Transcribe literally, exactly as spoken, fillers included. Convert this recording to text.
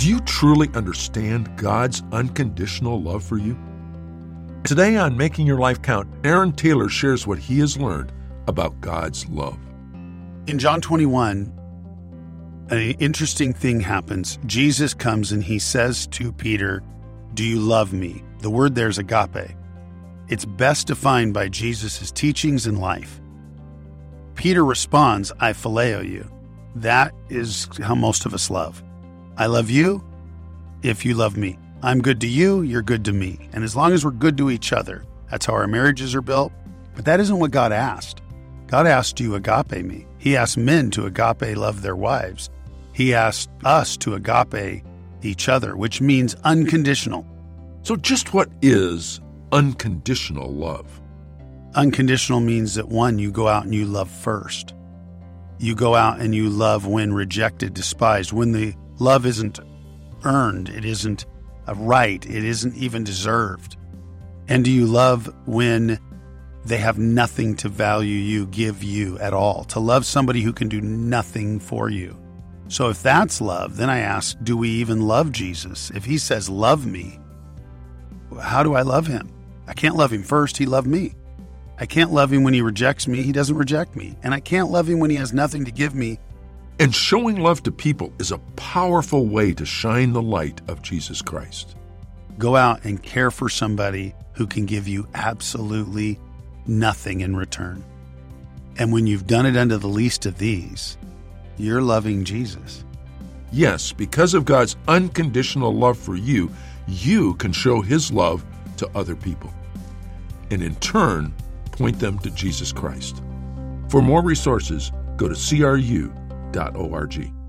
Do you truly understand God's unconditional love for you? Today on Making Your Life Count, Aaron Taylor shares what he has learned about God's love. In John twenty-one, an interesting thing happens. Jesus comes and he says to Peter, "Do you love me?" The word there is agape. It's best defined by Jesus' teachings and life. Peter responds, "I phileo you." That is how most of us love. I love you if you love me. I'm good to you, you're good to me. And as long as we're good to each other, that's how our marriages are built. But that isn't what God asked. God asked you agape me. He asked men to agape love their wives. He asked us to agape each other, which means unconditional. So just what is unconditional love? Unconditional means that, one, you go out and you love first. You go out and you love when rejected, despised, when the love isn't earned, it isn't a right, it isn't even deserved. And do you love when they have nothing to value you, give you at all? To love somebody who can do nothing for you. So if that's love, then I ask, do we even love Jesus? If he says, love me, how do I love him? I can't love him first, he loved me. I can't love him when he rejects me, he doesn't reject me. And I can't love him when he has nothing to give me. And showing love to people is a powerful way to shine the light of Jesus Christ. Go out and care for somebody who can give you absolutely nothing in return. And when you've done it unto the least of these, you're loving Jesus. Yes, because of God's unconditional love for you, you can show his love to other people. And in turn, point them to Jesus Christ. For more resources, go to C R U dot org.